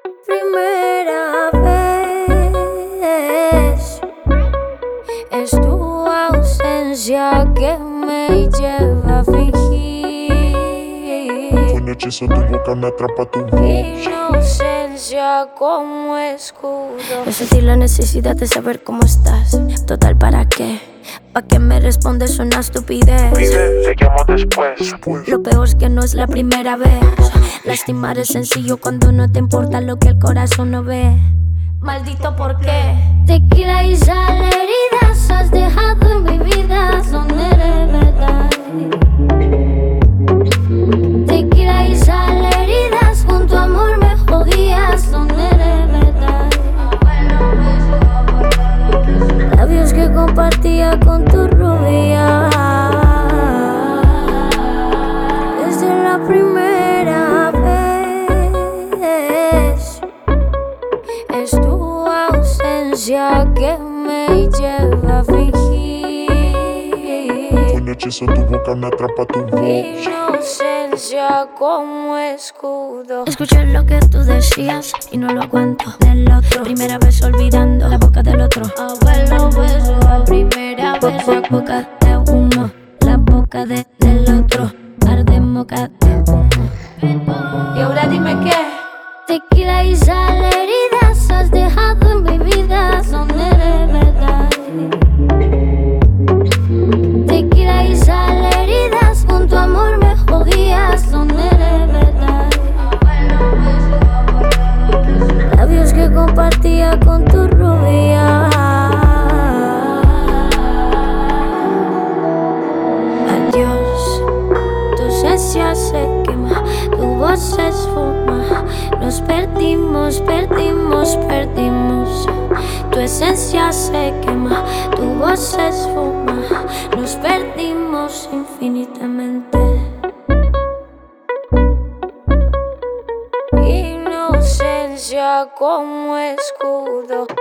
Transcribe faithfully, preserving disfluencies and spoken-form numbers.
Primera vez es tu ausencia que me lleva a fingir. Con hechizo tu boca me atrapa tu voz. Inocencia como escudo. No sentí la necesidad de saber cómo estás. Total, ¿para qué? ¿Pa' qué me respondes una estupidez? Pide, te llamo después. después. Lo peor es que no es la primera vez. Lastimar es sencillo cuando no te importa lo que el corazón no ve. Maldito, ¿por qué? Tequila y sal, heridas has dejado en mi vida donde de verdad. Tequila y sal, heridas con tu amor me jodías donde de verdad. Labios que compartía con tu rubia. Desde la primera vez es tu ausencia que me lleva a fingir. Con hechizo tu boca me atrapa tu voz. Inocencia como escudo. Escuché lo que tú decías y no lo cuento. Del otro, primera vez olvidando la boca del otro. Abuelo beso a primera vez. La boca de uno, la boca de, del otro. Par de moca de humo. Y ahora dime qué. Tequila y sal, heridas has dejado en mi vida donde de verdad. Tequila y sal, heridas con tu amor me jodías donde de verdad. Labios que compartía con tu rubia. Adiós, tu esencia se quema, tu voz se esfuma. Nos perdimos, perdimos, perdimos. Tu esencia se quema, tu voz se esfuma. Nos perdimos infinitamente. Inocencia como escudo.